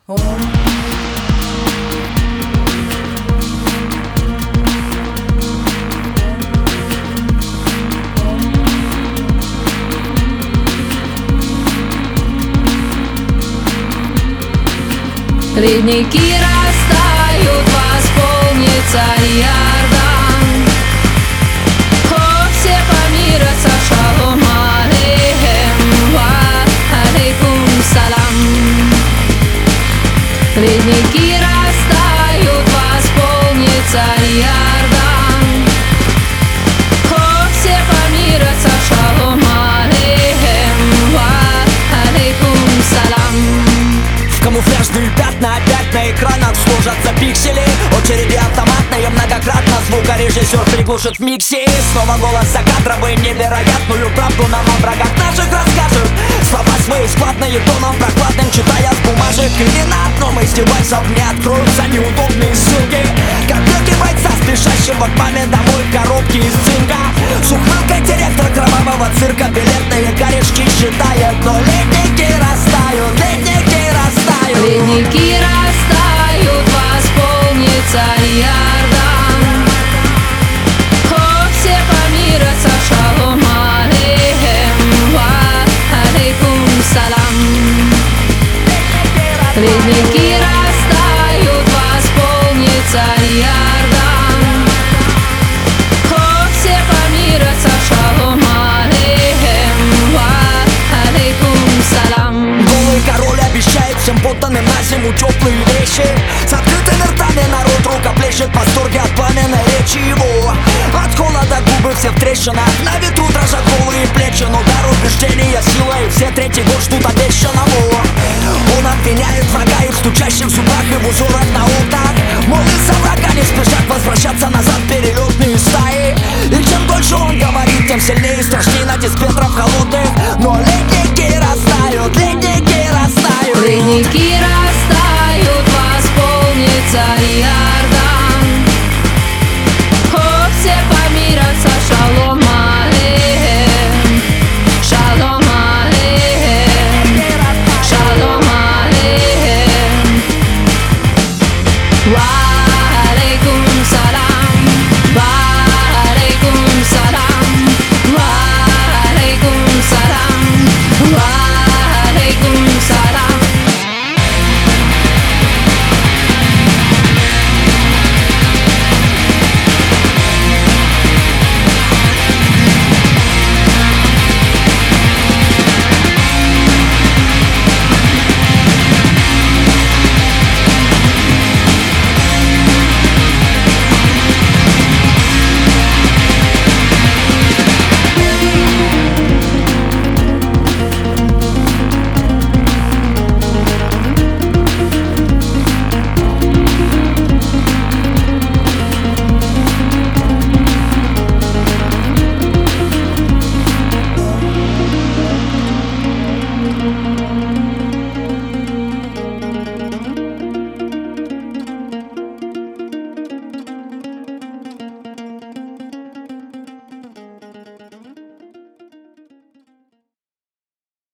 Ледники растают, восполнится Иордан. О, все помирятся, шалом алейхим, ва алейкум салам. Ледники растают, восполнится Иордан. О, все помирятся, шалом алейхим, ва алейкум салам. Камуфляжные пятна опять на экранах сложатся пиксели. Очереди автоматные многократно звукорежиссер приглушит в миксе. Снова голос за кадровым невероятную правду нам о врагах наших расскажет. Слова свои складные тоном прохладным читая с бумажек. И ни на одном из девайсов не откроются неудобные ссылки. Картинки бойца, спешащего к маме домой в коробке из цинка. С ухмылкой директор кровавого цирка билетные корешки считает. Но ледники растают, ледники растают. Ледники растают, восполнится Иордан. О, все помирятся, шалом алейхим, ва алейкум салам. Ледники растают, восполнится Иордан. О, все помирятся, шалом алейхим, ва алейкум салам. Голый король обещает всем подданным на зиму теплые вещи. С открытыми ртами народ рукоплещет в восторге от пламенной речи его. От холода губы все в трещинах, на ветру дрожат голые плечи. Но дар убеждения сила, и все третий год ждут обещанного. Он обвиняет врага и в стучащих зубах, и в узорах на окнах. Мол, из-за врага не спешат возвращаться назад перелетные стаи. И чем дольше он говорит, тем сильнее и страшнее натиск ветров холодных. Но ледники растают, ледники растают. Ледники растают, восполнится Иордан.